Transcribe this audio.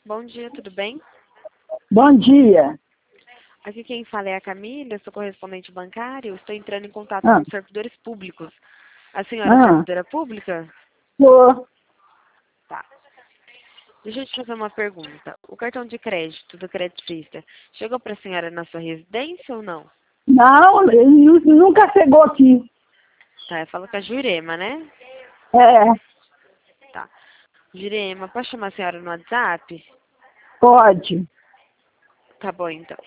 Bom dia, tudo bem? Bom dia. Aqui quem fala é a Camila, sou correspondente bancário. Estou entrando em contato com Ah, os servidores públicos. A senhora é servidora pública? Tô. Tá. Deixa eu te fazer uma pergunta. O cartão de crédito do Credit Suisse chegou para a senhora na sua residência ou não? Não, ele nunca chegou aqui. Tá, eu falo com a Jurema, né? É, Tá. Jurema, posso chamar a senhora no WhatsApp? pode. Tá bom, então.